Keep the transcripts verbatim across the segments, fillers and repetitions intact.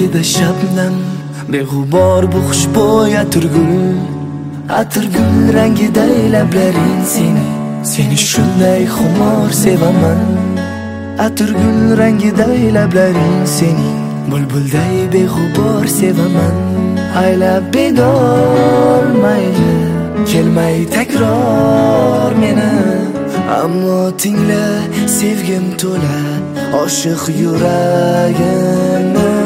ko'zlarida shabnam, beg'ubor bu xushbo'y atirgul, atirgul rangiday lablaring seni, seni shunday xumor sevaman. Atirgul rangiday lablaring seni, bulbulday beg'ubor sevaman. Aylab bedor mayli, kelmay takror meni, ammo tingla sevgim to'la oshiq yuragimni.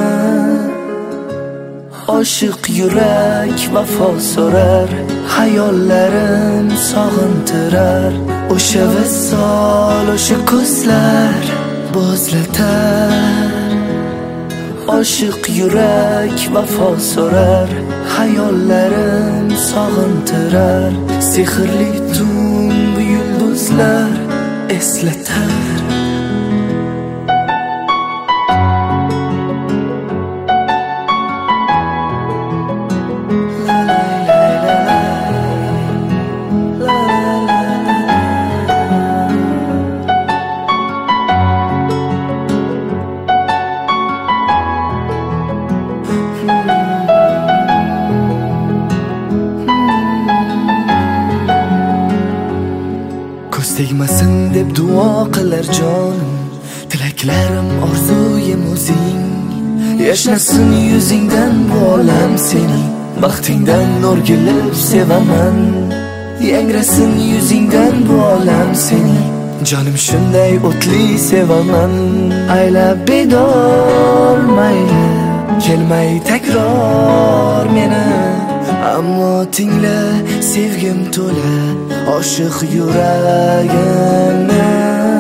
Oshiq yurak vafo so'rar, hayollarim sog'intirar. O'sha visol, o'sha ko'zlar bo'zlatar. Oshiq yurak vafo so'rar, hayollarim sog'intirar. Sehrli tun bu yulduzlar eslatar. Ko'z tegmasin deb duo qilar jonim, tilaklarim orzuyim o'zing. Yashnasin yuzingdan bu olam seni, baxtingdan o'rgilib sevaman. Yangrasin yuzingdan bu olam seni, jonim shunday o'tli sevaman. Aylab bedor mayli, kelmay takror meni, ammo tingla sevgim to'la oshiq yuragimni.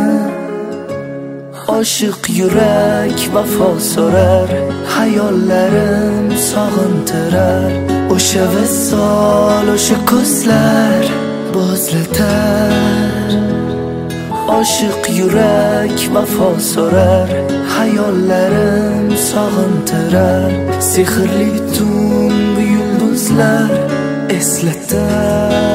Oshiq yurak vafo so'rar, hayollarim sog'intirar. O'sha visol, o'sha ko'zlar bo'zlatar. Oshiq yurak vafo so'rar, hayollarim sog'intirar. Sehrli tun bu yulduzlar eslatar.